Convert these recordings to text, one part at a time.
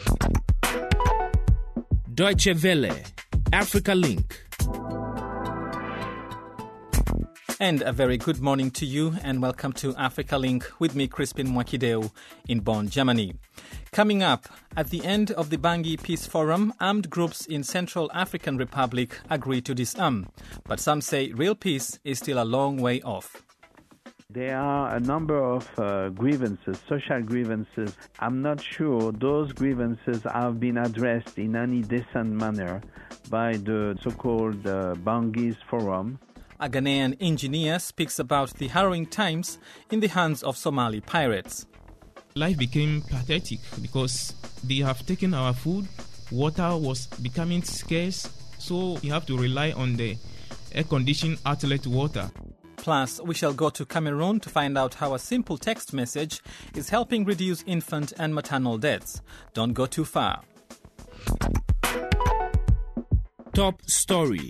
Deutsche Welle, Africa Link. And a very good morning to you and welcome to Africa Link with me, Crispin Mwakideu, in Bonn, Germany. Coming up, at the end of the Bangui Peace Forum, armed groups in Central African Republic agree to disarm. But some say real peace is still a long way off. There are a number of grievances, social grievances. I'm not sure those grievances have been addressed in any decent manner by the so-called Bangui Forum. A Ghanaian engineer speaks about the harrowing times in the hands of Somali pirates. Life became pathetic because they have taken our food, water was becoming scarce, so you have to rely on the air-conditioned outlet water. Plus, we shall go to Cameroon to find out how a simple text message is helping reduce infant and maternal deaths. Don't go too far. Top story.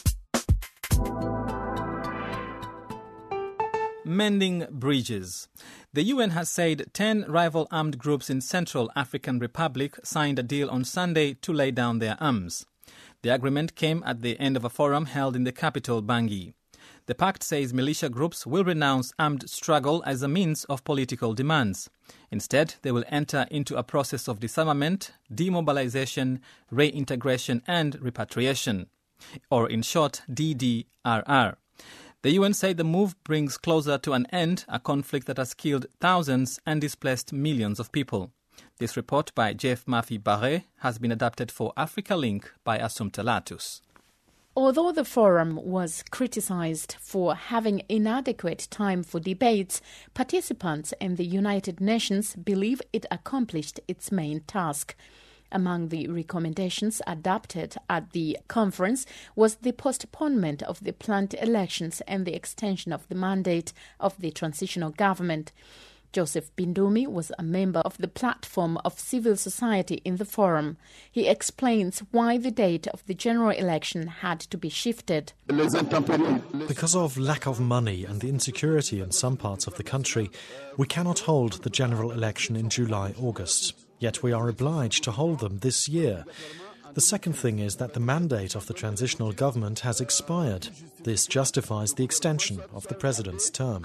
Mending bridges. The UN has said 10 rival armed groups in Central African Republic signed a deal on Sunday to lay down their arms. The agreement came at the end of a forum held in the capital, Bangui. The pact says militia groups will renounce armed struggle as a means of political demands. Instead, they will enter into a process of disarmament, demobilization, reintegration and repatriation, or in short, DDRR. The UN said the move brings closer to an end a conflict that has killed thousands and displaced millions of people. This report by Jeff Murphy-Barré has been adapted for Africa Link by Assumpta Latus. Although the forum was criticized for having inadequate time for debates, participants in the United Nations believe it accomplished its main task. Among the recommendations adopted at the conference was the postponement of the planned elections and the extension of the mandate of the transitional government. Joseph Bindumi was a member of the platform of civil society in the forum. He explains why the date of the general election had to be shifted. Because of lack of money and the insecurity in some parts of the country, we cannot hold the general election in July-August. Yet we are obliged to hold them this year. The second thing is that the mandate of the transitional government has expired. This justifies the extension of the president's term.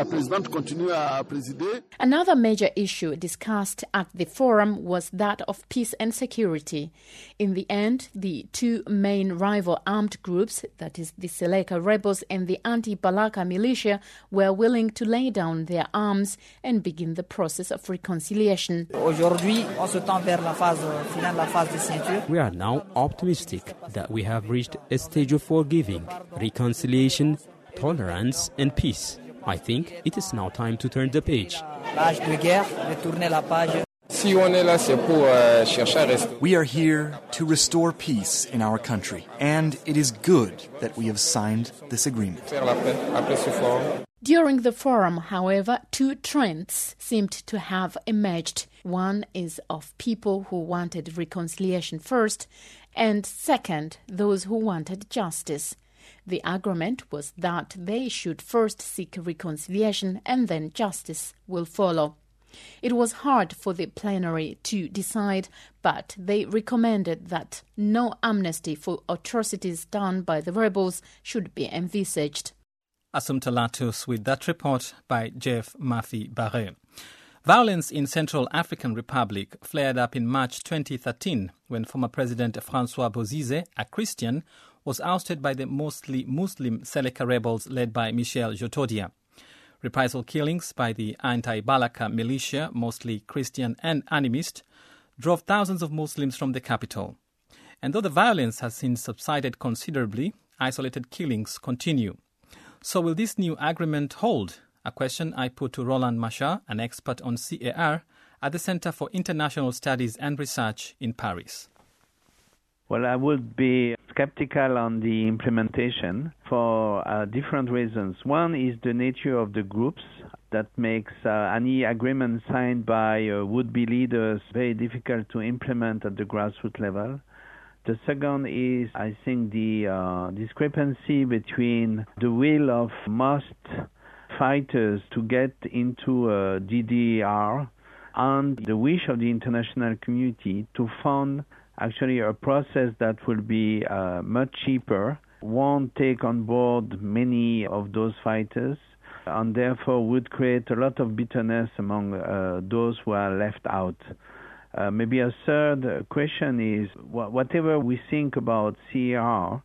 Another major issue discussed at the forum was that of peace and security. In the end, the two main rival armed groups, that is the Seleka rebels and the anti-Balaka militia, were willing to lay down their arms and begin the process of reconciliation. We are now optimistic that we have reached a stage of forgiving, reconciliation, tolerance and peace. I think it is now time to turn the page. We are here to restore peace in our country, and it is good that we have signed this agreement. During the forum, however, two trends seemed to have emerged. One is of people who wanted reconciliation first, and second, those who wanted justice. The agreement was that they should first seek reconciliation and then justice will follow. It was hard for the plenary to decide, but they recommended that no amnesty for atrocities done by the rebels should be envisaged. Assumpta Latus with that report by Jeff Murphy-Barré. Violence in Central African Republic flared up in March 2013 when former President François Bozizé, a Christian, was ousted by the mostly Muslim Seleka rebels led by Michel Jotodia. Reprisal killings by the anti-Balaka militia, mostly Christian and animist, drove thousands of Muslims from the capital. And though the violence has since subsided considerably, isolated killings continue. So will this new agreement hold? A question I put to Roland Machar, an expert on CAR at the Center for International Studies and Research in Paris. Well, I would be skeptical on the implementation for different reasons. One is the nature of the groups that makes any agreement signed by would-be leaders very difficult to implement at the grassroots level. The second is, I think, the discrepancy between the will of most fighters to get into DDR and the wish of the international community to fund actually a process that will be much cheaper, won't take on board many of those fighters, and therefore would create a lot of bitterness among those who are left out. Maybe a third question is, whatever we think about CAR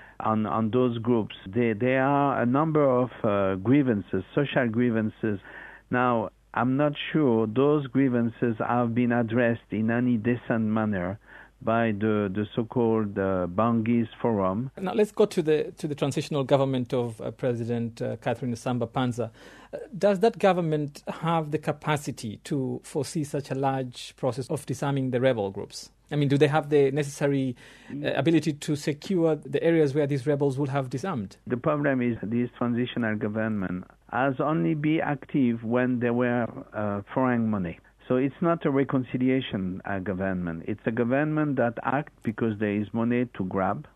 on those groups, there are a number of grievances, social grievances. Now, I'm not sure those grievances have been addressed in any decent manner by the so-called Bangui Forum. Now let's go to the transitional government of President Catherine Samba-Panza. Does that government have the capacity to foresee such a large process of disarming the rebel groups? I mean, do they have the necessary ability to secure the areas where these rebels will have disarmed? The problem is this transitional government has only been active when there were foreign money. So it's not a reconciliation government. It's a government that acts because there is money to grab,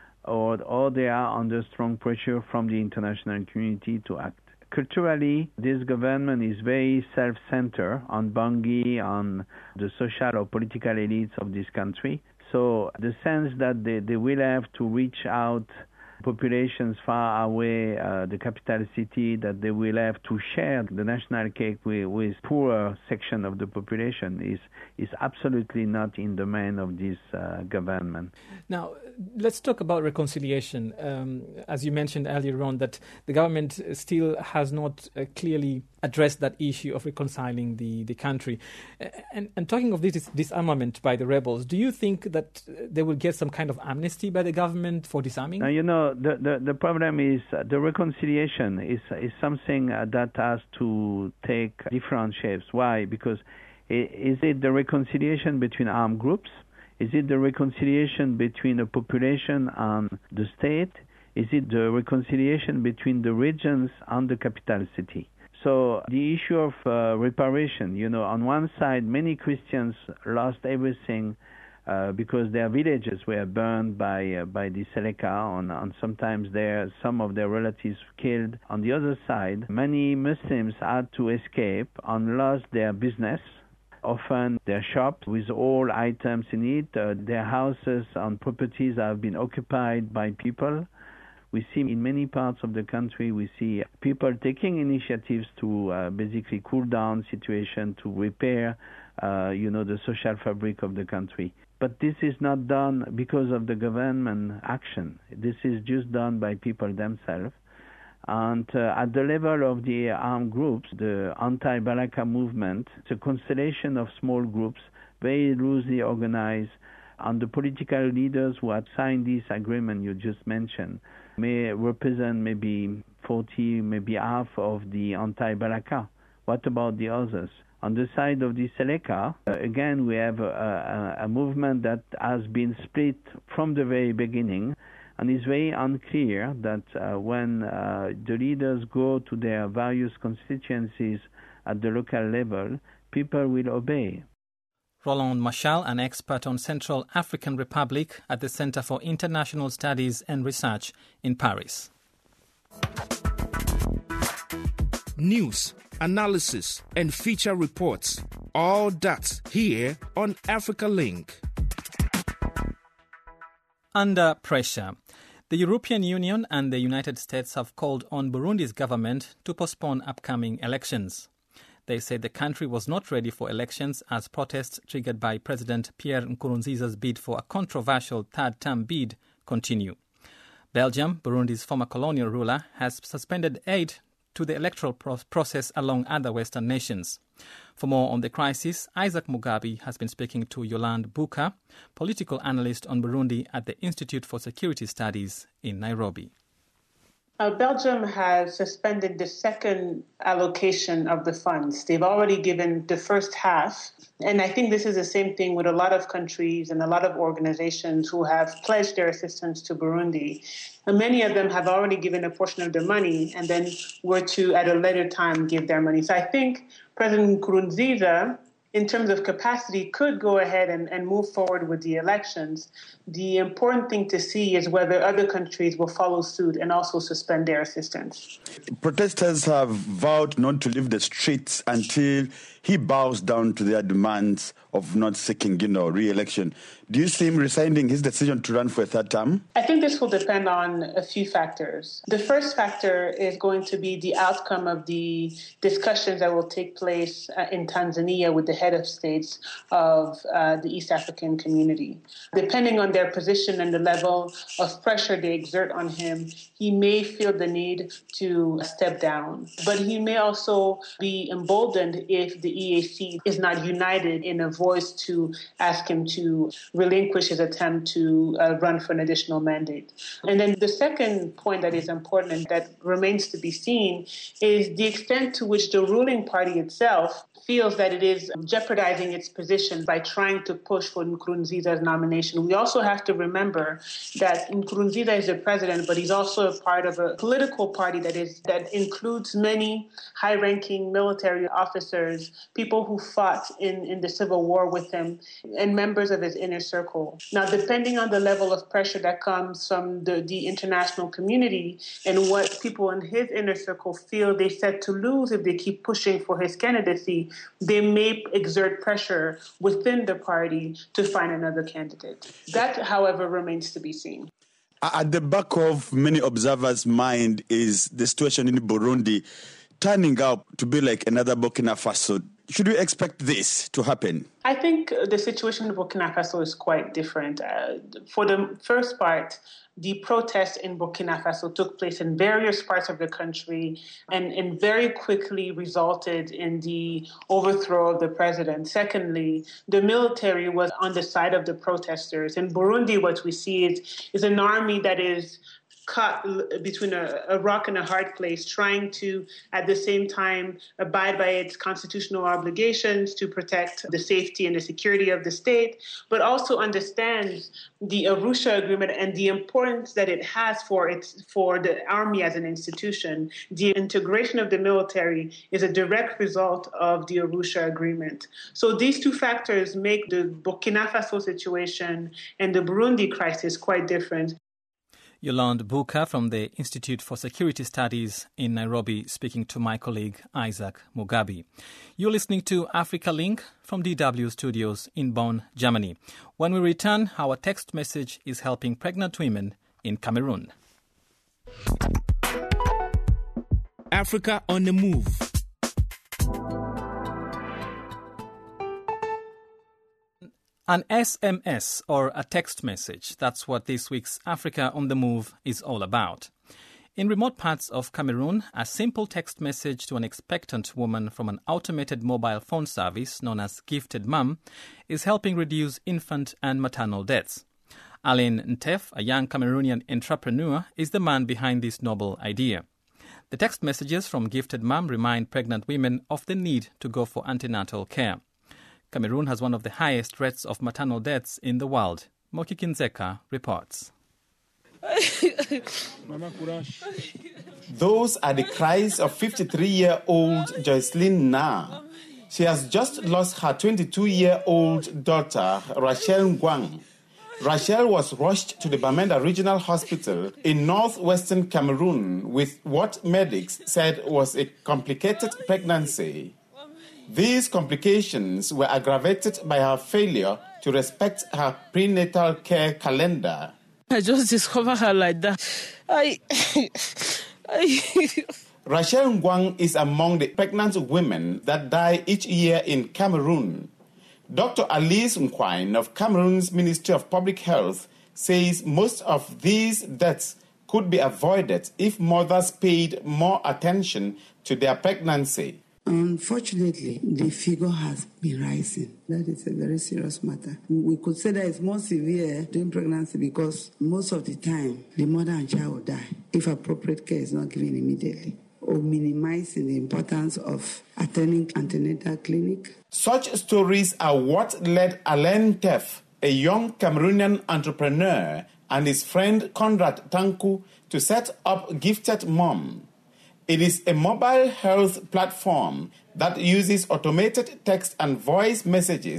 or they are under strong pressure from the international community to act. Culturally, this government is very self-centered on Bangui, on the social or political elites of this country. So the sense that they will have to reach out populations far away, the capital city, that they will have to share the national cake with poorer section of the population is absolutely not in the domain of this government. Now, let's talk about reconciliation. As you mentioned earlier on, that the government still has not clearly addressed that issue of reconciling the country. And talking of this disarmament by the rebels, do you think that they will get some kind of amnesty by the government for disarming? Now, you know, the problem is the reconciliation is something that has to take different shapes. Why? Because is it the reconciliation between armed groups? Is it the reconciliation between the population and the state? Is it the reconciliation between the regions and the capital city? So the issue of reparation, you know, on one side, many Christians lost everything because their villages were burned by the Seleka, and sometimes some of their relatives killed. On the other side, many Muslims had to escape and lost their business, often their shops with all items in it. Their houses and properties have been occupied by people. We see in many parts of the country, we see people taking initiatives to basically cool down situation, to repair, the social fabric of the country. But this is not done because of the government action. This is just done by people themselves. And at the level of the armed groups, the anti-Balaka movement, it's a constellation of small groups, very loosely organized, and the political leaders who had signed this agreement you just mentioned may represent maybe 40, maybe half of the anti-Balaka. What about the others? On the side of the Seleka, again, we have a movement that has been split from the very beginning, and it's very unclear that when the leaders go to their various constituencies at the local level, people will obey. Roland Marchal, an expert on Central African Republic at the Center for International Studies and Research in Paris. News, analysis, and feature reports. All that here on Africa Link. Under pressure. The European Union and the United States have called on Burundi's government to postpone upcoming elections. They said the country was not ready for elections as protests triggered by President Pierre Nkurunziza's bid for a controversial third-term bid continue. Belgium, Burundi's former colonial ruler, has suspended aid to the electoral process along other Western nations. For more on the crisis, Isaac Mugabe has been speaking to Yolande Buka, political analyst on Burundi at the Institute for Security Studies in Nairobi. Belgium has suspended the second allocation of the funds. They've already given the first half. And I think this is the same thing with a lot of countries and a lot of organizations who have pledged their assistance to Burundi. And many of them have already given a portion of their money and then were to, at a later time, give their money. So I think President Nkurunziza, in terms of capacity, could go ahead and move forward with the elections. The important thing to see is whether other countries will follow suit and also suspend their assistance. Protesters have vowed not to leave the streets until he bows down to their demands of not seeking, re-election. Do you see him rescinding his decision to run for a third term? I think this will depend on a few factors. The first factor is going to be the outcome of the discussions that will take place in Tanzania with the head of states of the East African community. Depending on their position and the level of pressure they exert on him, he may feel the need to step down. But he may also be emboldened if the EAC is not united in a voice to ask him to relinquish his attempt to run for an additional mandate. And then the second point that is important and that remains to be seen is the extent to which the ruling party itself feels that it is jeopardizing its position by trying to push for Nkurunziza's nomination. We also have to remember that Nkurunziza is the president, but he's also a part of a political party that includes many high-ranking military officers, people who fought in the civil war with him, and members of his inner circle. Now, depending on the level of pressure that comes from the international community and what people in his inner circle feel they set to lose if they keep pushing for his candidacy, they may exert pressure within the party to find another candidate. That, however, remains to be seen. At the back of many observers' mind is the situation in Burundi turning out to be like another Burkina Faso. Should we expect this to happen? I think the situation in Burkina Faso is quite different. For the first part, the protests in Burkina Faso took place in various parts of the country and very quickly resulted in the overthrow of the president. Secondly, the military was on the side of the protesters. In Burundi, what we see is an army that is caught between a rock and a hard place, trying to, at the same time, abide by its constitutional obligations to protect the safety and the security of the state, but also understands the Arusha Agreement and the importance that it has for the army as an institution. The integration of the military is a direct result of the Arusha Agreement. So these two factors make the Burkina Faso situation and the Burundi crisis quite different. Yolande Buka from the Institute for Security Studies in Nairobi speaking to my colleague Isaac Mugabi. You're listening to Africa Link from DW Studios in Bonn, Germany. When we return, our text message is helping pregnant women in Cameroon. Africa on the Move. An SMS or a text message, that's what this week's Africa on the Move is all about. In remote parts of Cameroon, a simple text message to an expectant woman from an automated mobile phone service known as Gifted Mum is helping reduce infant and maternal deaths. Alain Ntef, a young Cameroonian entrepreneur, is the man behind this noble idea. The text messages from Gifted Mum remind pregnant women of the need to go for antenatal care. Cameroon has one of the highest rates of maternal deaths in the world. Moki Kinzeka reports. Those are the cries of 53-year-old Joycelyn Na. She has just lost her 22-year-old daughter, Rachel Ngwang. Rachel was rushed to the Bamenda Regional Hospital in northwestern Cameroon with what medics said was a complicated pregnancy. These complications were aggravated by her failure to respect her prenatal care calendar. I just discovered her like that. Rachel Ngwang is among the pregnant women that die each year in Cameroon. Dr. Alice Nkwine of Cameroon's Ministry of Public Health says most of these deaths could be avoided if mothers paid more attention to their pregnancy. Unfortunately, the figure has been rising. That is a very serious matter. We could say that it's more severe during pregnancy because most of the time, the mother and child will die if appropriate care is not given immediately, or minimizing the importance of attending antenatal clinic. Such stories are what led Alain Ntef, a young Cameroonian entrepreneur, and his friend Conrad Tanku to set up Gifted Mum. It is a mobile health platform that uses automated text and voice messages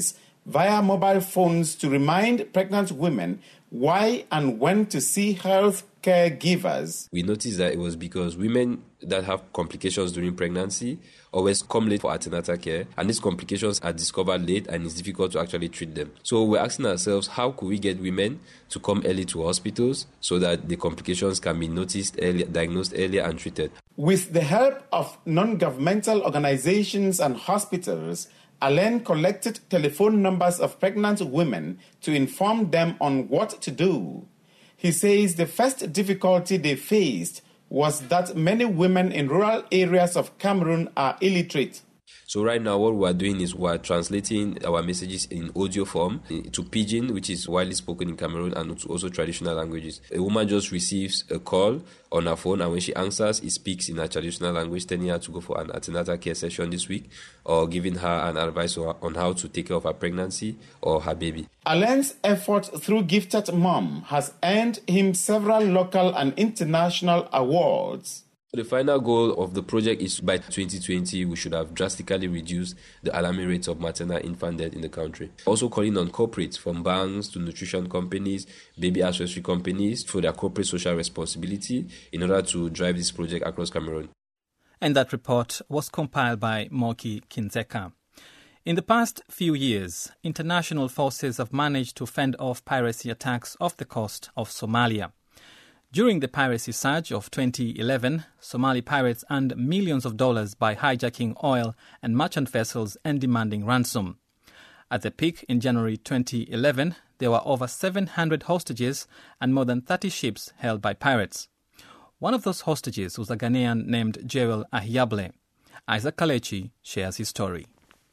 via mobile phones to remind pregnant women why and when to see health caregivers. We noticed that it was because women that have complications during pregnancy always come late for antenatal care, and these complications are discovered late and it's difficult to actually treat them. So we're asking ourselves, how could we get women to come early to hospitals so that the complications can be noticed earlier, diagnosed earlier and treated? With the help of non-governmental organizations and hospitals, Alain collected telephone numbers of pregnant women to inform them on what to do. He says the first difficulty they faced was that many women in rural areas of Cameroon are illiterate. So right now what we're doing is we're translating our messages in audio form to Pidgin, which is widely spoken in Cameroon, and also traditional languages. A woman just receives a call on her phone, and when she answers, it speaks in her traditional language, telling her to go for an antenatal care session this week, or giving her an advice on how to take care of her pregnancy or her baby. Alain's effort through Gifted Mom has earned him several local and international awards. The final goal of the project is by 2020, we should have drastically reduced the alarming rates of maternal infant death in the country. Also calling on corporates, from banks to nutrition companies, baby accessory companies, for their corporate social responsibility in order to drive this project across Cameroon. And that report was compiled by Moki Kinzeka. In the past few years, international forces have managed to fend off piracy attacks off the coast of Somalia. During the piracy surge of 2011, Somali pirates earned millions of dollars by hijacking oil and merchant vessels and demanding ransom. At the peak in January 2011, there were over 700 hostages and more than 30 ships held by pirates. One of those hostages was a Ghanaian named Joel Ahiable. Isaac Kalechi shares his story.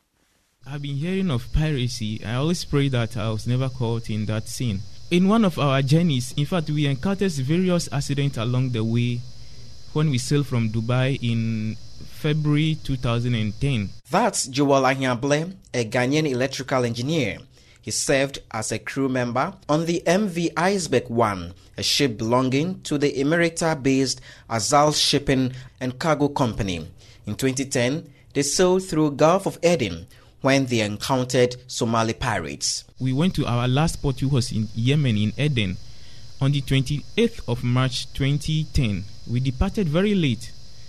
I've been hearing of piracy. I always pray that I was never caught in that scene. In one of our journeys, in fact, we encountered various accidents along the way when we sailed from Dubai in February 2010. That's Joel Ahiable, a Ghanaian electrical engineer. He served as a crew member on the MV Iceberg 1, a ship belonging to the Emirata-based Azal Shipping and Cargo Company. In 2010, they sailed through Gulf of Aden when they encountered Somali pirates. We went to our last port, which was in Yemen, in Aden, on the 28th of March 2010. We departed very late.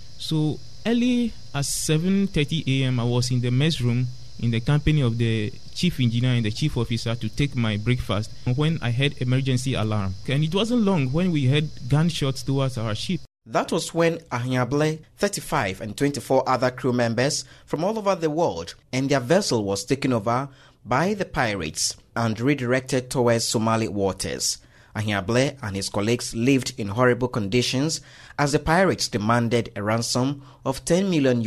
So early at 7:30 a.m., I was in the mess room in the company of the chief engineer and the chief officer to take my breakfast when I heard emergency alarm. And it wasn't long when we heard gunshots towards our ship. That was when Ahiable, 35, and 24 other crew members from all over the world, and their vessel was taken over by the pirates and redirected towards Somali waters. Ahiable and his colleagues lived in horrible conditions as the pirates demanded a ransom of $10 million.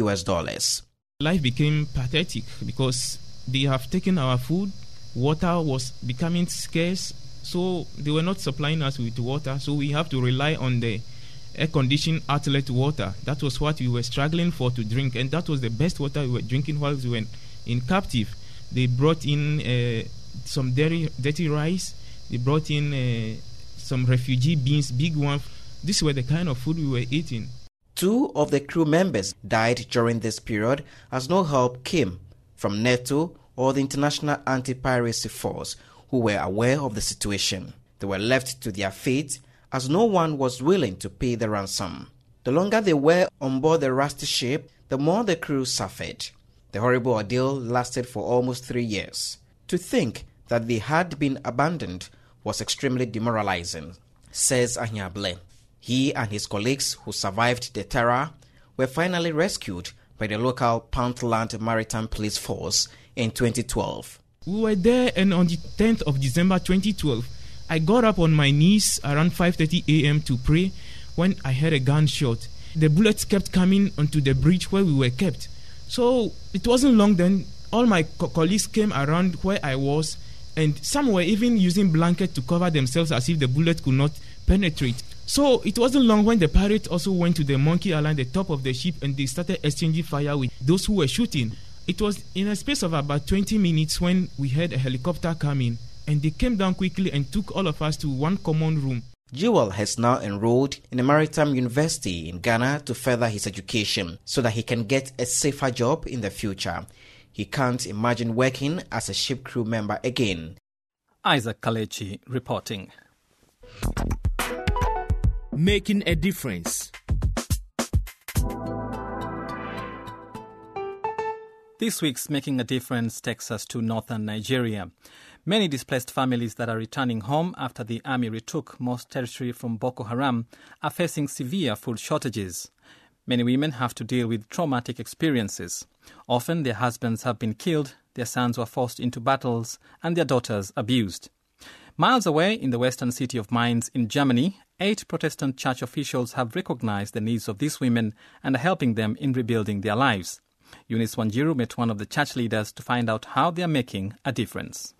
Life became pathetic because they have taken our food. Water was becoming scarce, so they were not supplying us with water, so we have to rely on the air-conditioned outlet water. That was what we were struggling for to drink, and that was the best water we were drinking while we were in captive. They brought in some dirty rice. They brought in some refugee beans, big ones. These were the kind of food we were eating. 2 of the crew members died during this period as no help came from NATO or the International Anti-Piracy Force, who were aware of the situation. They were left to their fate as no one was willing to pay the ransom. The longer they were on board the rusty ship, the more the crew suffered. The horrible ordeal lasted for almost 3 years. To think that they had been abandoned was extremely demoralizing, says Ahiable. He and his colleagues who survived the terror were finally rescued by the local Puntland Maritime Police Force in 2012. We were there, and on the 10th of December 2012, I got up on my knees around 5:30 a.m. to pray when I heard a gunshot. The bullets kept coming onto the bridge where we were kept. So it wasn't long then, all my colleagues came around where I was, and some were even using blankets to cover themselves as if the bullet could not penetrate. So it wasn't long when the pirates also went to the Monkey Island, the top of the ship, and they started exchanging fire with those who were shooting. It was in a space of about 20 minutes when we heard a helicopter coming, and they came down quickly and took all of us to one common room. Joel has now enrolled in a maritime university in Ghana to further his education so that he can get a safer job in the future. He can't imagine working as a ship crew member again. Isaac Kalechi reporting. Making a difference. This week's Making a Difference takes us to northern Nigeria. Many displaced families that are returning home after the army retook most territory from Boko Haram are facing severe food shortages. Many women have to deal with traumatic experiences. Often their husbands have been killed, their sons were forced into battles, and their daughters abused. Miles away in the western city of Mainz in Germany, 8 Protestant church officials have recognized the needs of these women and are helping them in rebuilding their lives. Eunice Wanjiru met one of the church leaders to find out how they are making a difference.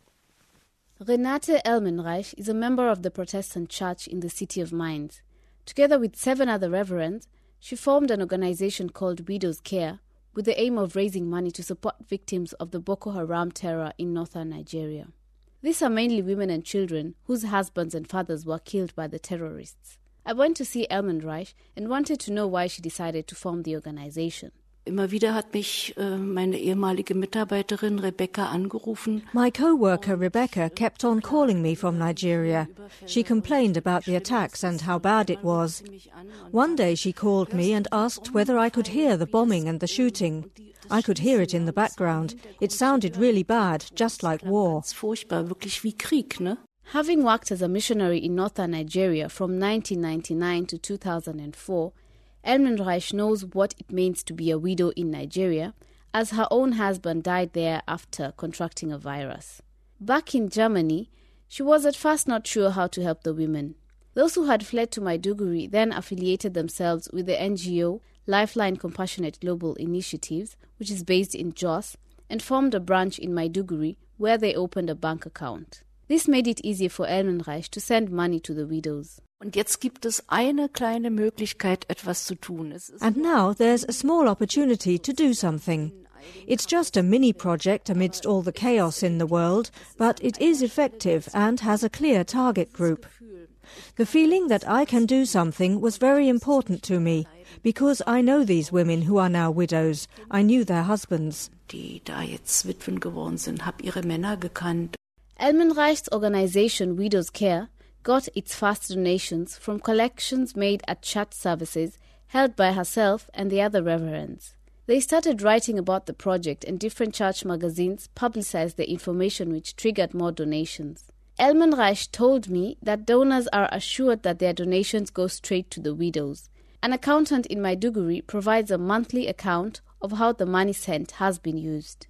Renate Elmenreich is a member of the Protestant church in the city of Mainz. Together with 7 other reverends, she formed an organization called Widows Care with the aim of raising money to support victims of the Boko Haram terror in northern Nigeria. These are mainly women and children whose husbands and fathers were killed by the terrorists. I went to see Elmenreich and wanted to know why she decided to form the organization. Immer wieder hat mich meine ehemalige Mitarbeiterin Rebecca angerufen. My co-worker Rebecca kept on calling me from Nigeria. She complained about the attacks and how bad it was. One day she called me and asked whether I could hear the bombing and the shooting. I could hear it in the background. It sounded really bad, just like war. Furchtbar, wirklich wie Krieg, ne? Having worked as a missionary in northern Nigeria from 1999 to 2004, Elmenreich knows what it means to be a widow in Nigeria, as her own husband died there after contracting a virus. Back in Germany, she was at first not sure how to help the women. Those who had fled to Maiduguri then affiliated themselves with the NGO Lifeline Compassionate Global Initiatives, which is based in Jos, and formed a branch in Maiduguri where they opened a bank account. This made it easy for Elmenreich to send money to the widows. Und jetzt gibt es eine kleine Möglichkeit, etwas zu tun. And now there's a small opportunity to do something. It's just a mini project amidst all the chaos in the world, but it is effective and has a clear target group. The feeling that I can do something was very important to me, because I know these women who are now widows. I knew their husbands. Die da jetzt Witwen geworden sind, hab ihre Männer gekannt. Elmenreich's organization Widows Care got its first donations from collections made at church services held by herself and the other reverends. They started writing about the project, and different church magazines publicized the information, which triggered more donations. Elmenreich told me that donors are assured that their donations go straight to the widows. An accountant in Maiduguri provides a monthly account of how the money sent has been used.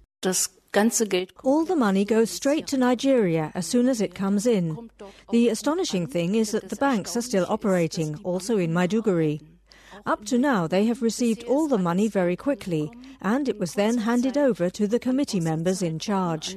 All the money goes straight to Nigeria as soon as it comes in. The astonishing thing is that the banks are still operating, also in Maiduguri. Up to now, they have received all the money very quickly, and it was then handed over to the committee members in charge.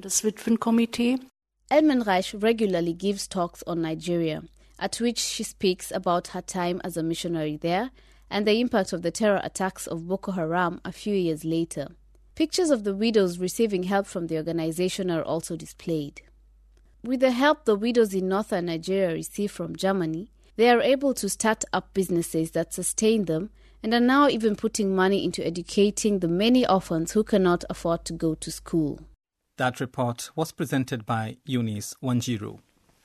Elmenreich regularly gives talks on Nigeria, at which she speaks about her time as a missionary there and the impact of the terror attacks of Boko Haram a few years later. Pictures of the widows receiving help from the organization are also displayed. With the help the widows in northern Nigeria receive from Germany, they are able to start up businesses that sustain them and are now even putting money into educating the many orphans who cannot afford to go to school. That report was presented by Eunice Wanjiru.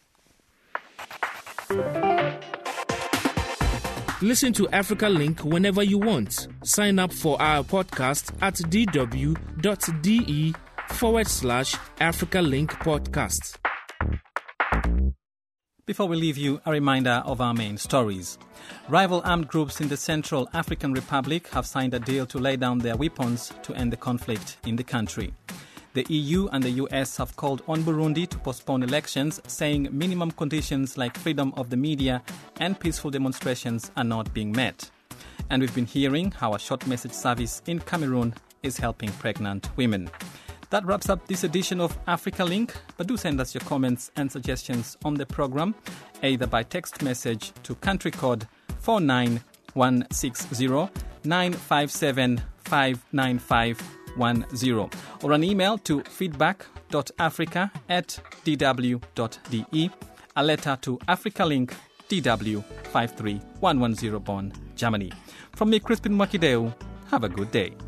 Listen to Africa Link whenever you want. Sign up for our podcast at dw.de/Africa Link podcast. Before we leave you, a reminder of our main stories. Rival armed groups in the Central African Republic have signed a deal to lay down their weapons to end the conflict in the country. The EU and the US have called on Burundi to postpone elections, saying minimum conditions like freedom of the media and peaceful demonstrations are not being met. And we've been hearing how a short message service in Cameroon is helping pregnant women. That wraps up this edition of Africa Link, but do send us your comments and suggestions on the program, either by text message to country code 49160 957 59510 or an email to feedback.africa@dw.de, a letter to Africa Link, DW 53110 Bonn, Germany. From me, Crispin Mwakideu, have a good day.